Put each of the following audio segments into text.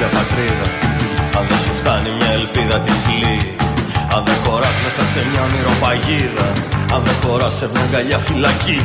μια πατρίδα, αν δεν σου φτάνει μια ελπίδα τυφλή, αν δεν χωράς μέσα σε μια ονειροπαγίδα, αν δεν χωράς σε μια αγκαλιά φυλακή.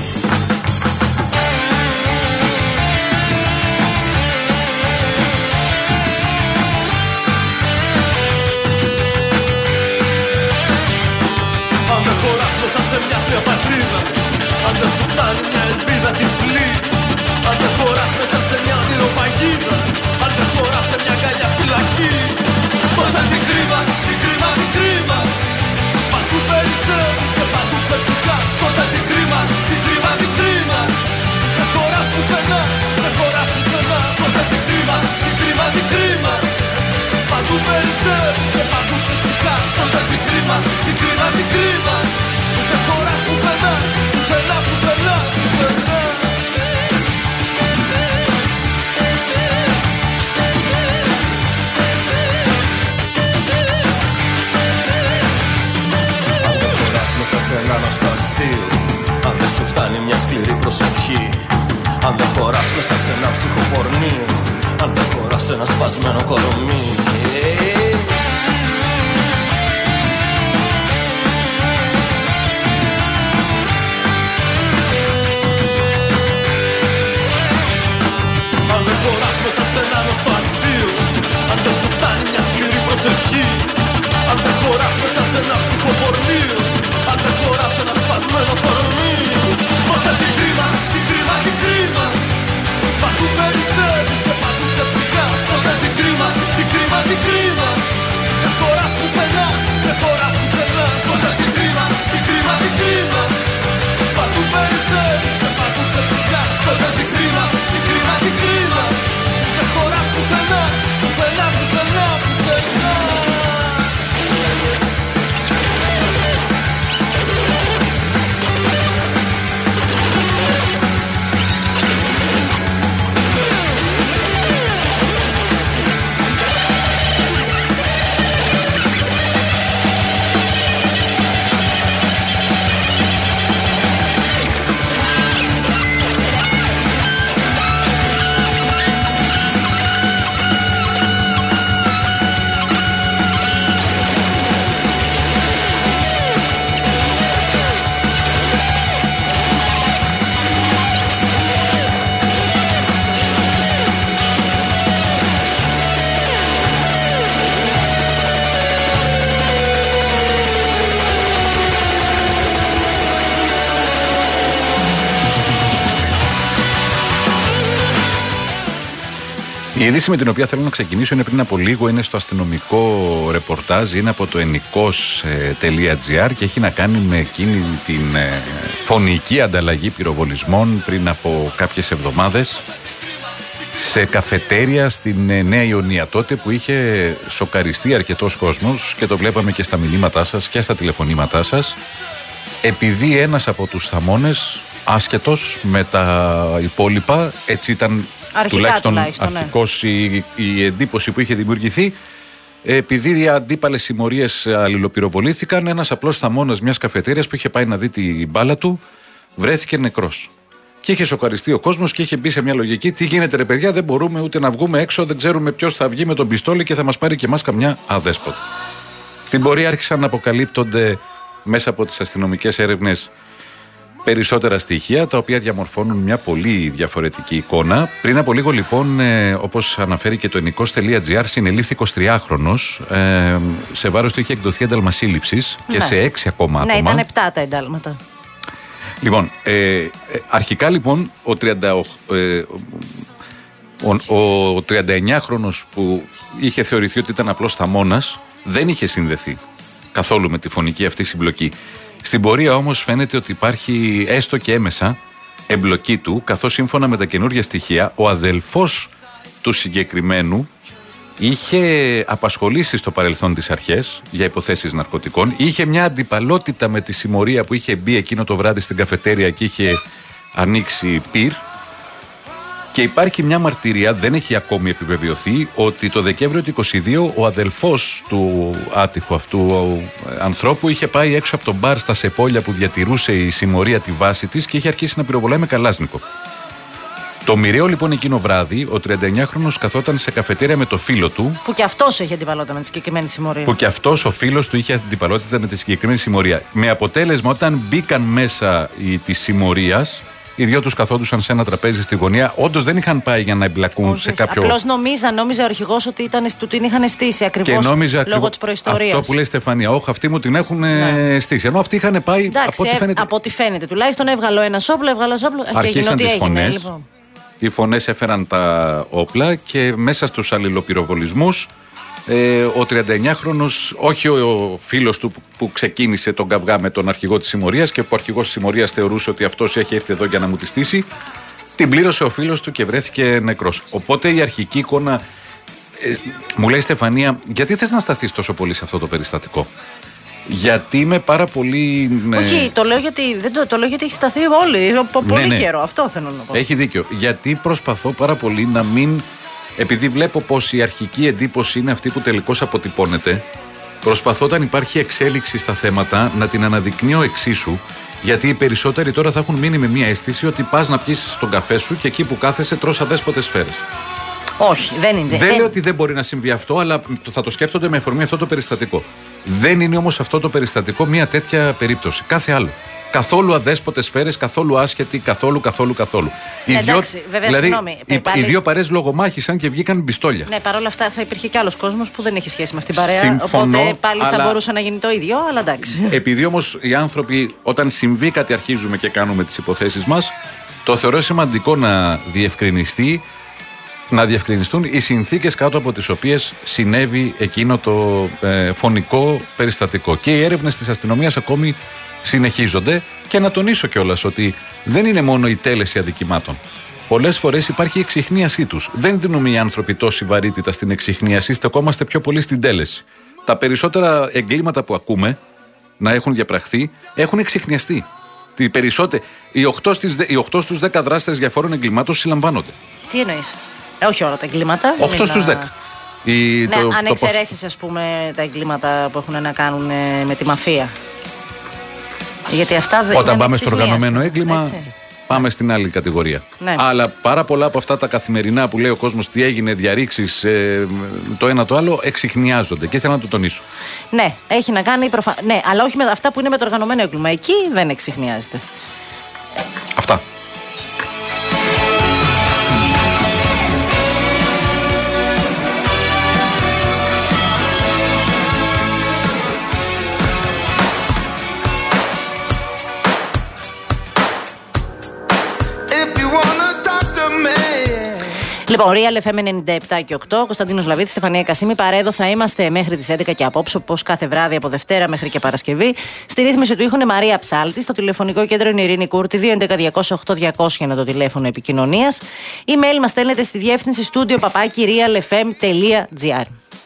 Αν δεν χωράς μέσα σε μια πατρίδα, αν δεν σου φτάνει μια ελπίδα τυφλή, αν δεν χωράς μέσα σε μια ονειροπαγίδα, αν δεν χωράς σε μια αγκαλιά φυλακή, τότε την κρίμα, την κρίμα, την κρίμα, παντού περισσεύεις και παντού ξεψυχάς. Τότε την κρίμα, την κρίμα, την κρίμα, δεν χωράς πουθενά, δεν χωράς πουθενά. Τότε την κρίμα, την κρίμα, την κρίμα, παντού περισσεύεις και παντού ξεψυχάς. Τότε την κρίμα, την κρίμα, την κρίμα, δεν χωράς πουθενά, πουθενά, πουθενά, πουθενά. Μέσα σε ένα νοσταστείο, αν δεν σου φτάνει μια σκληρή προσευχή, αν δεν χωράς μέσα σε ένα ψυχοπορνείο, αν δεν χωράς ένα σπασμένο κορομί. Αν δεν χωράς μέσα σε ένα νοσταστείο, αν δεν σου φτάνει μια σκληρή προσευχή, αν δεν χωράς μέσα σε ένα ψυχοπορνείο, αν δεν χωράς ένα σπασμένο κορμί, τότε την κρίμα, την κρίμα, την κρίμα, παντού περισσεύεις και παντού ξεψυχάς. Τότε την κρίμα, την κρίμα, την κρίμα, δεν χωράς πουθενά, δεν χωράς πουθενά. Τότε την κρίμα, την κρίμα, την κρίμα, παντού περισσεύεις και παντού ξεψυχάς. Τότε την κρίμα, την κρίμα, την κρίμα, δεν χωράς πουθενά, πουθενά, πουθενά, πουθενά. Η είδηση με την οποία θέλω να ξεκινήσω είναι πριν από λίγο, είναι στο αστυνομικό ρεπορτάζ, είναι από το ennikos.gr και έχει να κάνει με εκείνη την φωνική ανταλλαγή πυροβολισμών πριν από κάποιες εβδομάδες σε καφετέρια στην Νέα Ιωνία, τότε που είχε σοκαριστεί αρκετός κόσμος και το βλέπαμε και στα μηνύματά σας και στα τηλεφωνήματά σας, επειδή ένας από τους θαμώνες, άσχετος με τα υπόλοιπα, έτσι ήταν τουλάχιστον αρχικώς η εντύπωση που είχε δημιουργηθεί, επειδή οι αντίπαλες συμμορίες αλληλοπυροβολήθηκαν, ένας απλός θαμώνας μιας καφετέριας που είχε πάει να δει την μπάλα του βρέθηκε νεκρός. Και είχε σοκαριστεί ο κόσμος και είχε μπει σε μια λογική: τι γίνεται, ρε παιδιά, δεν μπορούμε ούτε να βγούμε έξω, δεν ξέρουμε ποιος θα βγει με τον πιστόλι και θα μας πάρει και εμάς καμιά αδέσποτα. Στην πορεία άρχισαν να αποκαλύπτονται μέσα από τις αστυνομικές έρευνες περισσότερα στοιχεία, τα οποία διαμορφώνουν μια πολύ διαφορετική εικόνα. Πριν από λίγο, λοιπόν, όπως αναφέρει και το ennikos.gr, συνελήφθη 23χρονος. Σε βάρος του είχε εκδοθεί ένταλμα σύλληψης και σε 6 ακόμα άτομα. Ναι, ήταν 7 τα εντάλματα. Λοιπόν, αρχικά λοιπόν ο 39χρονος που είχε θεωρηθεί ότι ήταν απλός θαμώνας δεν είχε συνδεθεί καθόλου με τη φωνική αυτή συμπλοκή. Στην πορεία όμως φαίνεται ότι υπάρχει έστω και έμεσα εμπλοκή του, καθώς σύμφωνα με τα καινούργια στοιχεία ο αδελφός του συγκεκριμένου είχε απασχολήσει στο παρελθόν τις αρχές για υποθέσεις ναρκωτικών, είχε μια αντιπαλότητα με τη συμμορία που είχε μπει εκείνο το βράδυ στην καφετέρια και είχε ανοίξει πυρ, και υπάρχει μια μαρτυρία, δεν έχει ακόμη επιβεβαιωθεί, ότι το Δεκέμβριο του 22 ο αδελφός του άτυχου αυτού ανθρώπου είχε πάει έξω από τον μπαρ στα Σεπόλια που διατηρούσε η συμμορία τη βάση της και είχε αρχίσει να πυροβολάει με Καλάσνικοφ. Το μοιραίο λοιπόν εκείνο βράδυ, ο 39χρονος καθόταν σε καφετέρια με το φίλο του. Που και αυτός είχε αντιπαλότητα με τη συγκεκριμένη συμμορία. Που και αυτός ο φίλος του είχε αντιπαλότητα με τη συγκεκριμένη συμμορία. Με αποτέλεσμα, όταν μπήκαν μέσα της συμμορίας, οι δυο τους καθόντουσαν σε ένα τραπέζι στη γωνία. Όντως δεν είχαν πάει για να εμπλακούν σε κάποιο. Απλώς νόμιζε ο αρχηγός ότι του την είχαν στήσει ακριβώς λόγω της προϊστορίας. Αυτό που λέει η Στεφανία. Όχι, αυτοί μου την έχουν στήσει. Ενώ αυτοί είχαν πάει. Εντάξει, από ό,τι φαίνεται. Τουλάχιστον έβγαλε ένα όπλο. Αρχίσαν τις φωνές. Λοιπόν. Οι φωνές έφεραν τα όπλα και μέσα στους αλληλοπυροβολισμούς ο 39χρονος, όχι ο φίλος του που ξεκίνησε τον καυγά με τον αρχηγό της συμμορίας και που ο αρχηγός της συμμορίας θεωρούσε ότι αυτός έχει έρθει εδώ για να μου τη στήσει, την πλήρωσε ο φίλος του και βρέθηκε νεκρός. Οπότε η αρχική εικόνα, μου λέει η Στεφανία, γιατί θες να σταθείς τόσο πολύ σε αυτό το περιστατικό? Γιατί είμαι πάρα πολύ. Όχι, το λέω γιατί έχει σταθεί όλοι. Πολύ καιρό. Αυτό θέλω να πω. Έχει δίκιο. Γιατί προσπαθώ πάρα πολύ να μην. Επειδή βλέπω πως η αρχική εντύπωση είναι αυτή που τελικώς αποτυπώνεται, προσπαθώ όταν υπάρχει εξέλιξη στα θέματα να την αναδεικνύω εξίσου. Γιατί οι περισσότεροι τώρα θα έχουν μείνει με μια αίσθηση ότι πας να πιεις τον καφέ σου και εκεί που κάθεσαι τρως αδέσποτες σφαίρες. Όχι, δεν είναι. Δεν λέω ότι δεν μπορεί να συμβεί αυτό, αλλά θα το σκέφτονται με αφορμή αυτό το περιστατικό. Δεν είναι όμως αυτό το περιστατικό μια τέτοια περίπτωση. Κάθε άλλο. Καθόλου αδέσποτες σφαίρες, καθόλου άσχετοι, καθόλου. Εντάξει, βέβαια, συγγνώμη. Οι δύο παρέες λογομάχησαν και βγήκαν πιστόλια. Ναι, παρόλα αυτά θα υπήρχε κι άλλος κόσμος που δεν έχει σχέση με αυτήν την παρέα. Οπότε πάλι θα μπορούσε να γίνει το ίδιο, αλλά εντάξει. Επειδή όμως οι άνθρωποι, όταν συμβεί κάτι, αρχίζουμε και κάνουμε τις υποθέσεις μας, το θεωρώ σημαντικό να διευκρινιστούν οι συνθήκες κάτω από τις οποίες συνέβη εκείνο το φωνικό περιστατικό. Και οι έρευνες της αστυνομίας ακόμη συνεχίζονται και να τονίσω κιόλας ότι δεν είναι μόνο η τέλεση αδικημάτων. Πολλές φορές υπάρχει η εξιχνίασή τους. Δεν δίνουμε οι άνθρωποι τόση βαρύτητα στην εξιχνίαση, στεκόμαστε πιο πολύ στην τέλεση. Τα περισσότερα εγκλήματα που ακούμε να έχουν διαπραχθεί έχουν εξιχνιαστεί. Οι 8 στους 10 δράστες διαφόρων εγκλημάτων συλλαμβάνονται. Τι εννοείς? Όχι όλα τα εγκλήματα. 8 στους 10. Αν εξαιρέσεις, ας πούμε, τα εγκλήματα που έχουν να κάνουν με τη μαφία. Γιατί αυτά όταν πάμε στο οργανωμένο έγκλημα, έτσι, πάμε στην άλλη κατηγορία. Ναι. Αλλά πάρα πολλά από αυτά τα καθημερινά που λέει ο κόσμος τι έγινε, διαρρήξεις, το ένα το άλλο, εξιχνιάζονται και ήθελα να το τονίσω. Ναι, έχει να κάνει. Ναι, αλλά όχι με αυτά που είναι με το οργανωμένο έγκλημα. Εκεί δεν εξιχνιάζεται. Αυτά. Λοιπόν, Real FM 97 και 8, Κωνσταντίνος Λαβίτης, Στεφανία Κασίμη. Παρέδω θα είμαστε μέχρι τις 11 και απόψε, όπως κάθε βράδυ από Δευτέρα μέχρι και Παρασκευή. Στη ρύθμιση του ήχου είναι Μαρία Ψάλτη. Στο τηλεφωνικό κέντρο είναι Ειρήνη Κούρτη. 211-208-200 είναι το τηλέφωνο επικοινωνίας. Email μας στέλνετε στη διεύθυνση studio@realfm.gr.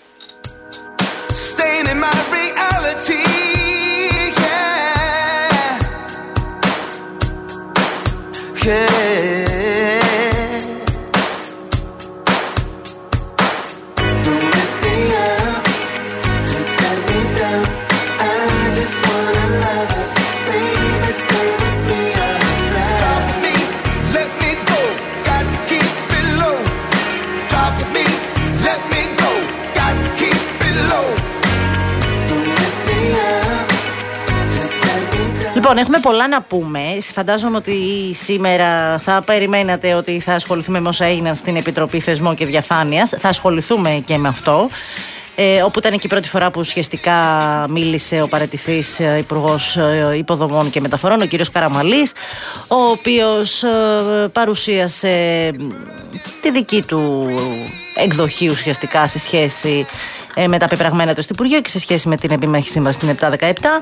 Λοιπόν, έχουμε πολλά να πούμε. Φαντάζομαι ότι σήμερα θα περιμένατε ότι θα ασχοληθούμε με όσα έγιναν στην Επιτροπή Θεσμών και Διαφάνειας. Θα ασχοληθούμε και με αυτό. Όπου ήταν και η πρώτη φορά που ουσιαστικά μίλησε ο παραιτηθής Υπουργός Υποδομών και Μεταφορών, ο κύριος Καραμαλής, ο οποίος παρουσίασε τη δική του εκδοχή ουσιαστικά σε σχέση με τα πεπραγμένα του στο Υπουργείο και σε σχέση με την επιμέχη σύμβαση στην 717.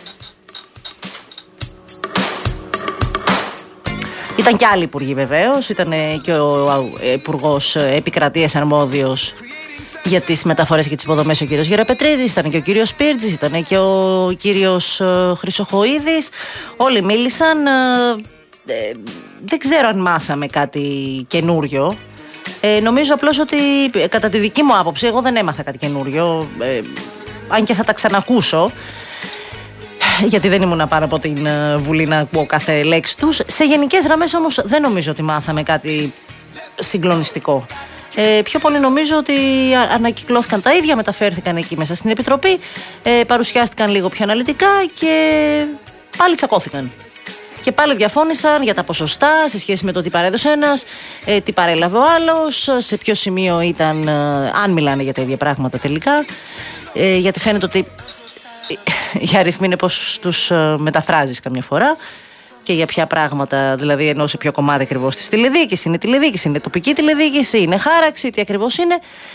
Ήταν και άλλοι υπουργοί βεβαίως, ήταν και ο Υπουργός Επικρατείας αρμόδιος για τις μεταφορές και τις υποδομές ο κύριος Γεραπετρίδης, ήταν και ο κύριος Σπίρτζης, ήταν και ο κύριος Χρυσοχοΐδης. Όλοι μίλησαν. Δεν ξέρω αν μάθαμε κάτι καινούριο. Νομίζω απλώς ότι κατά τη δική μου άποψη εγώ δεν έμαθα κάτι καινούριο, αν και θα τα ξανακούσω. γιατί δεν ήμουν πάνω από την Βουλή να ακούω κάθε λέξη τους. Σε γενικές γραμμές όμως δεν νομίζω ότι μάθαμε κάτι συγκλονιστικό. Πιο πολύ νομίζω ότι ανακυκλώθηκαν τα ίδια, μεταφέρθηκαν εκεί μέσα στην Επιτροπή, παρουσιάστηκαν λίγο πιο αναλυτικά και πάλι τσακώθηκαν. Και πάλι διαφώνησαν για τα ποσοστά σε σχέση με το τι παρέδωσε ένας, τι παρέλαβε ο άλλος, σε ποιο σημείο ήταν, αν μιλάνε για τα ίδια πράγματα τελικά. Γιατί φαίνεται ότι οι αριθμοί είναι πως τους μεταφράζεις καμιά φορά και για ποια πράγματα, δηλαδή ενώ σε ποιο κομμάτι ακριβώς της τηλεδιοίκησης είναι τηλεδιοίκηση, είναι τοπική τηλεδιοίκηση, είναι χάραξη, τι ακριβώς είναι.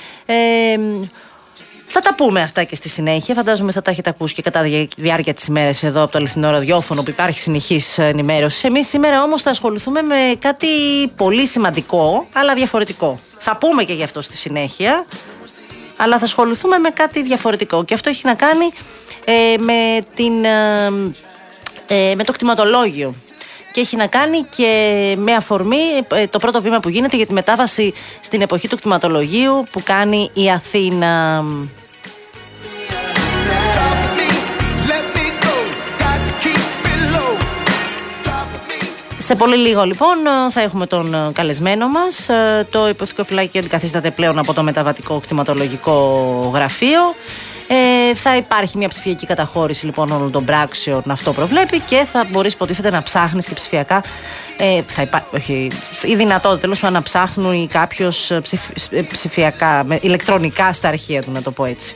Θα τα πούμε αυτά και στη συνέχεια. Φαντάζομαι θα τα έχετε ακούσει και κατά τη διάρκεια της ημέρας εδώ από το αληθινό ραδιόφωνο που υπάρχει συνεχής ενημέρωση. Εμείς σήμερα όμως θα ασχοληθούμε με κάτι πολύ σημαντικό αλλά διαφορετικό. Θα πούμε και γι' αυτό στη συνέχεια, αλλά θα ασχοληθούμε με κάτι διαφορετικό και αυτό έχει να κάνει με το κτηματολόγιο και έχει να κάνει και με αφορμή το πρώτο βήμα που γίνεται για τη μετάβαση στην εποχή του κτηματολογίου που κάνει η Αθήνα. Σε πολύ λίγο λοιπόν θα έχουμε τον καλεσμένο μας. Το Υποθετικό Φυλάκιο αντικαθίσταται πλέον από το Μεταβατικό Κτηματολογικό Γραφείο. Θα υπάρχει μια ψηφιακή καταχώρηση λοιπόν όλων των πράξεων, αυτό προβλέπει, και θα μπορείς υποτίθεται να ψάχνεις και ψηφιακά. Η δυνατότητα τέλος πάντων να ψάχνουν κάποιος ψηφιακά, ηλεκτρονικά στα αρχεία του, να το πω έτσι.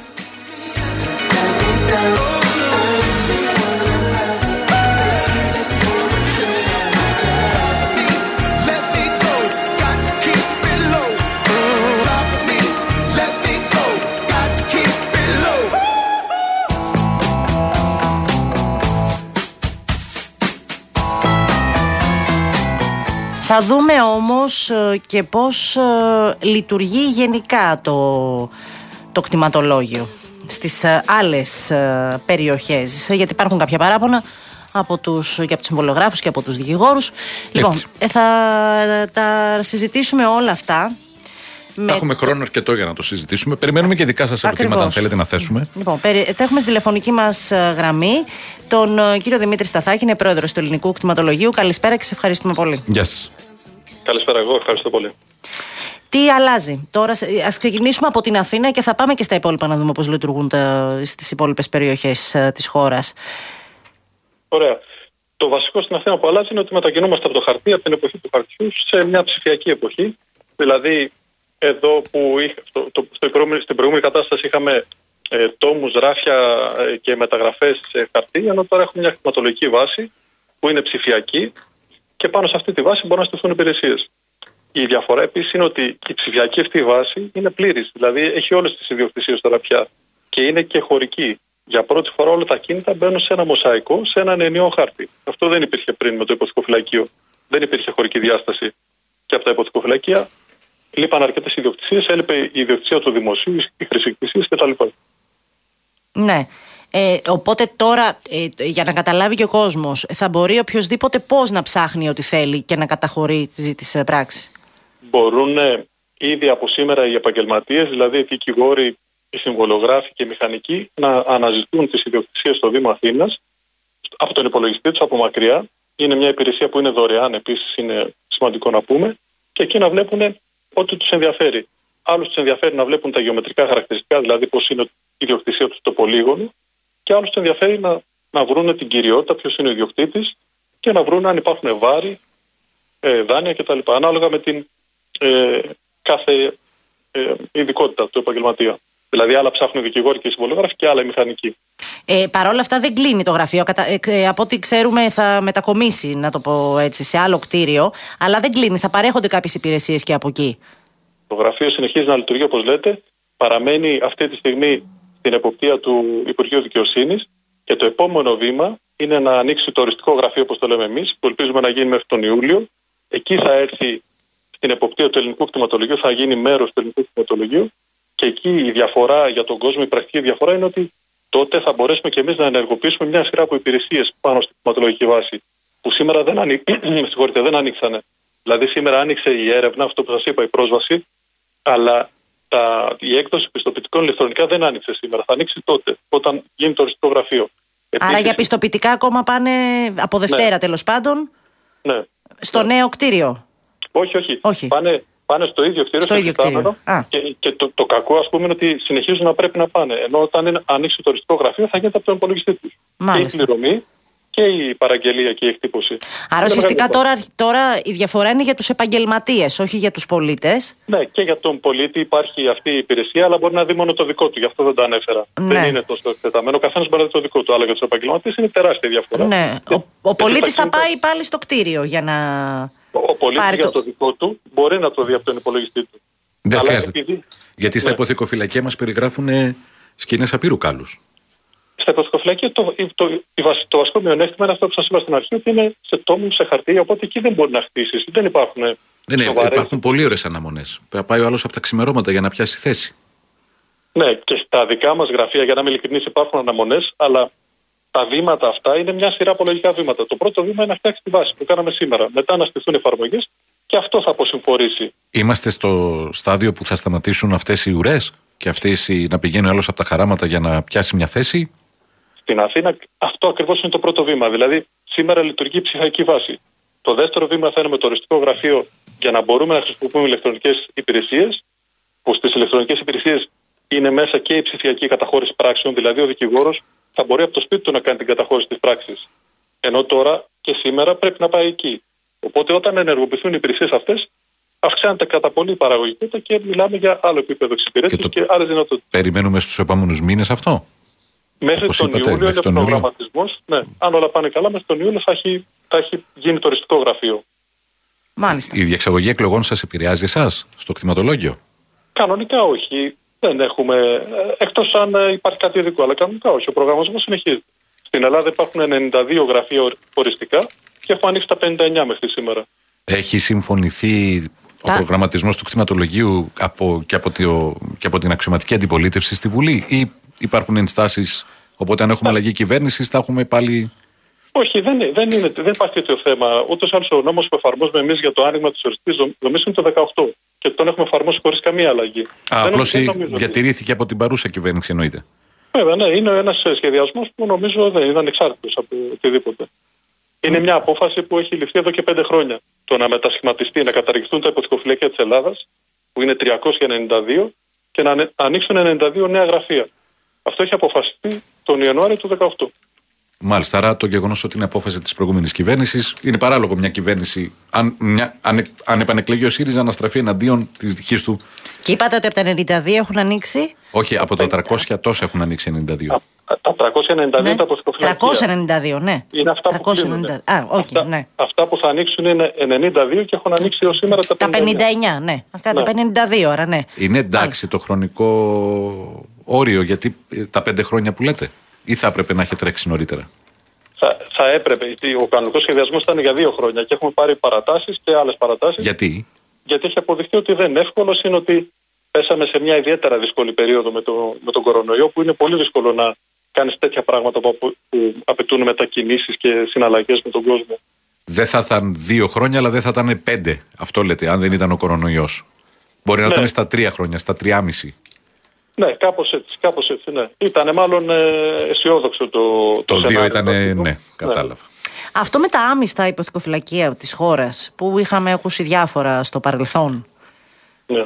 Θα δούμε όμως και πώς λειτουργεί γενικά το κτηματολόγιο στις άλλες περιοχές, γιατί υπάρχουν κάποια παράπονα και από τους συμβολογράφους και από τους δικηγόρους. Λοιπόν, θα τα συζητήσουμε όλα αυτά. Έχουμε χρόνο αρκετό για να το συζητήσουμε. Περιμένουμε και δικά σας ερωτήματα αν θέλετε να θέσουμε. Λοιπόν, θα έχουμε στη τηλεφωνική μας γραμμή τον κύριο Δημήτρη Σταθάκη, είναι πρόεδρος του Ελληνικού Κτηματολογίου. Καλησπέρα και σε ευχαριστούμε πολύ. Γεια σας. Καλησπέρα, εγώ ευχαριστώ πολύ. Τι αλλάζει τώρα, ας ξεκινήσουμε από την Αθήνα και θα πάμε και στα υπόλοιπα να δούμε πώς λειτουργούν στις υπόλοιπες περιοχές της χώρας. Ωραία. Το βασικό στην Αθήνα που αλλάζει είναι ότι μετακινούμαστε από το χαρτί, από την εποχή του χαρτιού, σε μια ψηφιακή εποχή. Δηλαδή, εδώ που στην προηγούμενη κατάσταση είχαμε τόμους, ράφια και μεταγραφές σε χαρτί, ενώ τώρα έχουμε μια κτηματολογική βάση που είναι ψηφιακή και πάνω σε αυτή τη βάση μπορούν να στηθούν υπηρεσίες. Η διαφορά επίσης είναι ότι η ψηφιακή αυτή βάση είναι πλήρης, δηλαδή έχει όλες τις ιδιοκτησίες τώρα πια και είναι και χωρική. Για πρώτη φορά όλα τα κίνητα μπαίνουν σε ένα μοσαϊκό, σε έναν ενιαίο χάρτη. Αυτό δεν υπήρχε πριν με το Υποθετικό Φυλακείο. Δεν υπήρχε χωρική διάσταση. Και από τα υποθετικοφυλακεία λείπαν αρκετές ιδιοκτησίες, έλειπε η ιδιοκτησία του δημοσίου, οι χρησιοκτησίες κτλ. Ναι. Οπότε τώρα, για να καταλάβει και ο κόσμος, θα μπορεί οποιοδήποτε πώς να ψάχνει ό,τι θέλει και να καταχωρεί τις πράξεις. Μπορούν ήδη από σήμερα οι επαγγελματίες, δηλαδή οι δικηγόροι, οι συμβολογράφοι και οι μηχανικοί, να αναζητούν τις ιδιοκτησίες στο Δήμο Αθήνας από τον υπολογιστή τους από μακριά. Είναι μια υπηρεσία που είναι δωρεάν, επίσης είναι σημαντικό να πούμε, και εκεί να βλέπουν ό,τι τους ενδιαφέρει. Άλλους τους ενδιαφέρει να βλέπουν τα γεωμετρικά χαρακτηριστικά, δηλαδή πώς είναι η ιδιοκτησία του στο πολύγωνο, και άλλους τους ενδιαφέρει να βρουν την κυριότητα, ποιος είναι ο ιδιοκτήτης, και να βρουν αν υπάρχουν βάρη, δάνεια κτλ. Ανάλογα με την κάθε ειδικότητα του επαγγελματία. Δηλαδή, άλλα ψάχνουν οι δικηγόροι και οι συμβολογράφοι και άλλα οι μηχανικοί. Παρ' όλα αυτά, δεν κλείνει το γραφείο. Από ό,τι ξέρουμε, θα μετακομίσει, να το πω έτσι, σε άλλο κτίριο. Αλλά δεν κλείνει. Θα παρέχονται κάποιες υπηρεσίες και από εκεί. Το γραφείο συνεχίζει να λειτουργεί όπως λέτε. Παραμένει αυτή τη στιγμή στην εποπτεία του Υπουργείου Δικαιοσύνης. Και το επόμενο βήμα είναι να ανοίξει το οριστικό γραφείο, όπως το λέμε εμείς, που ελπίζουμε να γίνει μέχρι τον Ιούλιο. Εκεί θα έρθει στην εποπτεία του Ελληνικού Κτηματολογίου, θα γίνει μέρος του Ελληνικού Κτηματολογίου. Και εκεί η διαφορά για τον κόσμο, η πρακτική διαφορά είναι ότι τότε θα μπορέσουμε και εμείς να ενεργοποιήσουμε μια σειρά από υπηρεσίες πάνω στην κτηματολογική βάση, που σήμερα δεν ανοίξανε. Δηλαδή, σήμερα άνοιξε η έρευνα, αυτό που σας είπα, η πρόσβαση, αλλά η έκδοση πιστοποιητικών ηλεκτρονικά δεν άνοιξε σήμερα. Θα ανοίξει τότε, όταν γίνει το οριστικό γραφείο. Άρα για πιστοποιητικά ακόμα πάνε από Δευτέρα τέλος πάντων στο νέο κτίριο. Όχι. Πάνε στο ίδιο κτίριο, στο κτίριο. Και το κακό, ας πούμε, είναι ότι συνεχίζουν να πρέπει να πάνε. Ενώ όταν ανοίξει το οριστικό γραφείο θα γίνεται από τον υπολογιστή του. Και η πληρωμή και η παραγγελία και η εκτύπωση. Άρα ουσιαστικά τώρα η διαφορά είναι για τους επαγγελματίες, όχι για τους πολίτες. Ναι, και για τον πολίτη υπάρχει αυτή η υπηρεσία, αλλά μπορεί να δει μόνο το δικό του. Γι' αυτό δεν το ανέφερα. Ναι. Δεν είναι τόσο εκτεταμένο. Ο καθένας μπορεί να δει το δικό του. Αλλά για τους επαγγελματίες είναι τεράστια διαφορά. Ναι. Ο πολίτης θα πάει πάλι στο κτίριο για να. Ο πολίτης για το δικό του μπορεί να το δει από τον υπολογιστή του. Δεν χρειάζεται. Γιατί στα υποθηκοφυλακία μας περιγράφουν σκηνές απείρου κάλους. Στα υποθηκοφυλακία το βασικό μειονέκτημα είναι αυτό που σας είπα στην αρχή, ότι είναι σε τόμους, σε χαρτί, οπότε εκεί δεν μπορεί να χτίσεις. Δεν υπάρχουν. Υπάρχουν πολύ ωραίες αναμονές. Πρέπει να πάει ο άλλος από τα ξημερώματα για να πιάσει θέση. Ναι, και στα δικά μας γραφεία, για να είμαι ειλικρινής, υπάρχουν αναμονές, αλλά τα βήματα αυτά είναι μια σειρά από λογικά βήματα. Το πρώτο βήμα είναι να φτιάξει τη βάση που κάναμε σήμερα. Μετά να στηθούν εφαρμογές και αυτό θα αποσυμφορήσει. Είμαστε στο στάδιο που θα σταματήσουν αυτές οι ουρές και αυτές να πηγαίνει ο άλλος από τα χαράματα για να πιάσει μια θέση. Στην Αθήνα αυτό ακριβώς είναι το πρώτο βήμα. Δηλαδή σήμερα λειτουργεί η ψηφιακή βάση. Το δεύτερο βήμα θα είναι με το οριστικό γραφείο για να μπορούμε να χρησιμοποιούμε ηλεκτρονικές υπηρεσίες, που στις ηλεκτρονικές υπηρεσίες είναι μέσα και η ψηφιακή καταχώρηση πράξεων, δηλαδή ο δικηγόρος θα μπορεί από το σπίτι του να κάνει την καταχώρηση της πράξης. Ενώ τώρα και σήμερα πρέπει να πάει εκεί. Οπότε όταν ενεργοποιηθούν οι υπηρεσίες αυτές, αυξάνεται κατά πολύ η παραγωγικότητα και μιλάμε για άλλο επίπεδο εξυπηρέτησης και άλλες δυνατότητες. Περιμένουμε στους επόμενους μήνες αυτό. Μέχρι τον Ιούλιο είναι προγραμματισμός. Ναι, αν όλα πάνε καλά, μέχρι τον Ιούλιο θα έχει γίνει το οριστικό γραφείο. Μάλιστα. Η διεξαγωγή εκλογών σας επηρεάζει εσάς στο κτηματολόγιο? Κανονικά όχι. Δεν έχουμε, εκτός αν υπάρχει κάτι ειδικό, αλλά κανονικά όχι. Ο προγραμματισμός συνεχίζεται. Στην Ελλάδα υπάρχουν 92 γραφεία οριστικά και έχουμε ανοίξει τα 59 μέχρι σήμερα. Έχει συμφωνηθεί ο προγραμματισμός του κτηματολογίου και από την αξιωματική αντιπολίτευση στη Βουλή, ή υπάρχουν ενστάσεις, οπότε αν έχουμε αλλαγή κυβέρνησης θα έχουμε πάλι? Όχι, δεν υπάρχει τέτοιο θέμα. Ούτως ή άλλως ο νόμος που εφαρμόζουμε εμείς για το άνοιγμα της οριστικής δομής είναι το 18 και τον έχουμε εφαρμόσει χωρίς καμία αλλαγή. Απλώς διατηρήθηκε από την παρούσα κυβέρνηση, εννοείται? Βέβαια, ναι, είναι ένας σχεδιασμός που νομίζω δεν είναι ανεξάρτητος από οτιδήποτε. Είναι μια απόφαση που έχει ληφθεί εδώ και 5 χρόνια. Το να μετασχηματιστεί, να καταργηθούν τα υποθηκοφυλακία της Ελλάδας, που είναι 392, και να ανοίξουν 92 νέα γραφεία. Αυτό έχει αποφασιστεί τον Ιανουάριο του 2018. Μάλιστα, άρα το γεγονός ότι είναι απόφαση της προηγούμενης κυβέρνησης, είναι παράλογο μια κυβέρνηση, αν επανεκλεγεί ο ΣΥΡΙΖΑ, να στραφεί εναντίον της δικής του. Και είπατε ότι από τα 92 έχουν ανοίξει? Όχι, από τα 300 τόσα έχουν ανοίξει 92. Τα 392 τα αποθηκοφυλακία. 392, ναι. Είναι αυτά που κλείνουν. Ναι. Αυτά που θα ανοίξουν είναι 92 και έχουν ανοίξει έως σήμερα τα 59. Τα 59, ναι. Αυτά τα 52 ώρα, ναι. Είναι εντάξει το χρονικό όριο, γιατί τα 5 χρόνια που λέτε, ή θα έπρεπε να έχει τρέξει νωρίτερα? Θα έπρεπε. Ο κανονικός σχεδιασμός ήταν για 2 χρόνια και έχουμε πάρει παρατάσεις και άλλες παρατάσεις. Γιατί? Γιατί έχει αποδειχθεί ότι δεν είναι εύκολο, είναι ότι πέσαμε σε μια ιδιαίτερα δύσκολη περίοδο με τον κορονοϊό, που είναι πολύ δύσκολο να κάνεις τέτοια πράγματα που απαιτούν μετακινήσεις και συναλλαγές με τον κόσμο. Δεν θα ήταν 2 χρόνια, αλλά δεν θα ήταν 5. Αυτό λέτε, αν δεν ήταν ο κορονοϊός. Μπορεί να ήταν στα 3 χρόνια, στα 3,5. Ναι, κάπως έτσι, ναι. Ήτανε μάλλον αισιόδοξο το 2 ήταν, ναι, κατάλαβα. Ναι. Αυτό με τα άμυστα υποθηκοφυλακία της χώρας, που είχαμε ακούσει διάφορα στο παρελθόν. Ναι.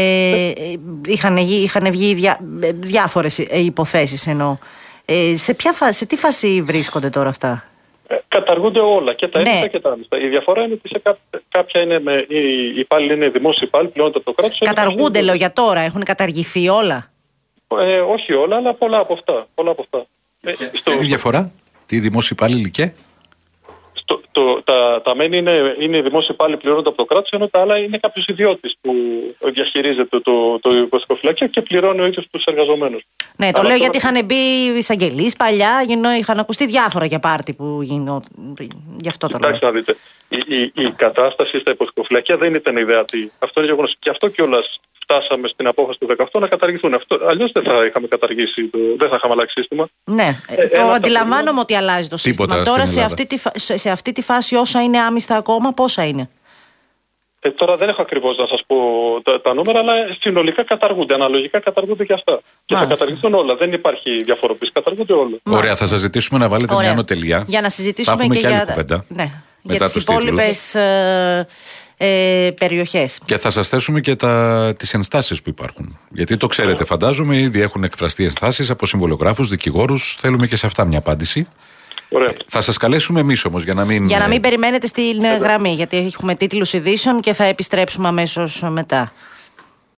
Είχαν βγει διάφορες υποθέσεις εννοώ. Σε τι φάση βρίσκονται τώρα αυτά? Καταργούνται όλα, και τα έμυστα και τα άμυστα. Η διαφορά είναι ότι σε κάποια είναι οι υπάλληλοι είναι δημόσιοι υπάλληλοι, πληρώνονται από το κράτος. Καταργούνται, λέω, για τώρα. Έχουν καταργηθεί όλα? Όχι όλα, αλλά πολλά από αυτά. Τι διαφορά, τι δημόσιοι υπάλληλοι και? Τα μεν είναι οι δημόσιοι υπάλληλοι, πληρώνονται από το κράτος, ενώ τα άλλα είναι κάποιος ιδιώτης που διαχειρίζεται το υποθηκοφυλακείο και πληρώνει ο ίδιος τους εργαζομένους. Ναι, το λέω γιατί είχαν μπει εισαγγελείς παλιά, είχαν ακουστεί διάφορα για πάρτι που γινόταν. Γι' αυτό το λέω. Κοιτάξτε να δείτε. Η κατάσταση στα υποθηκοφυλακεία δεν ήταν ιδεατή. Αυτό είναι γεγονός. Και αυτό κιόλας φτάσαμε στην απόφαση του 18 να καταργηθούν. Αλλιώς δεν θα είχαμε καταργήσει, δεν θα είχαμε αλλάξει σύστημα. Ναι, το αντιλαμβάνομαι ότι αλλάζει το σύστημα. Τώρα σε αυτή τη φάση όσα είναι άμυστα ακόμα, πόσα είναι? Τώρα δεν έχω ακριβώς να σας πω τα νούμερα, αλλά συνολικά καταργούνται, αναλογικά καταργούνται και αυτά. Και θα καταργηθούν όλα. Δεν υπάρχει διαφοροποίηση. Καταργούνται όλα. Ωραία, θα σας ζητήσουμε να βάλετε μια νοτελεία. Για να συζητήσουμε και άλλη κουβέντα. Ναι, για τις υπόλοιπες περιοχές. Και θα σας θέσουμε και τις ενστάσεις που υπάρχουν. Γιατί το ξέρετε, φαντάζομαι, ήδη έχουν εκφραστεί ενστάσεις από συμβολιογράφους, δικηγόρους. Θέλουμε και σε αυτά μια απάντηση. Ωραία. Θα σας καλέσουμε εμείς όμως για να μην περιμένετε στην γραμμή, γιατί έχουμε τίτλους ειδήσεων και θα επιστρέψουμε αμέσως μετά.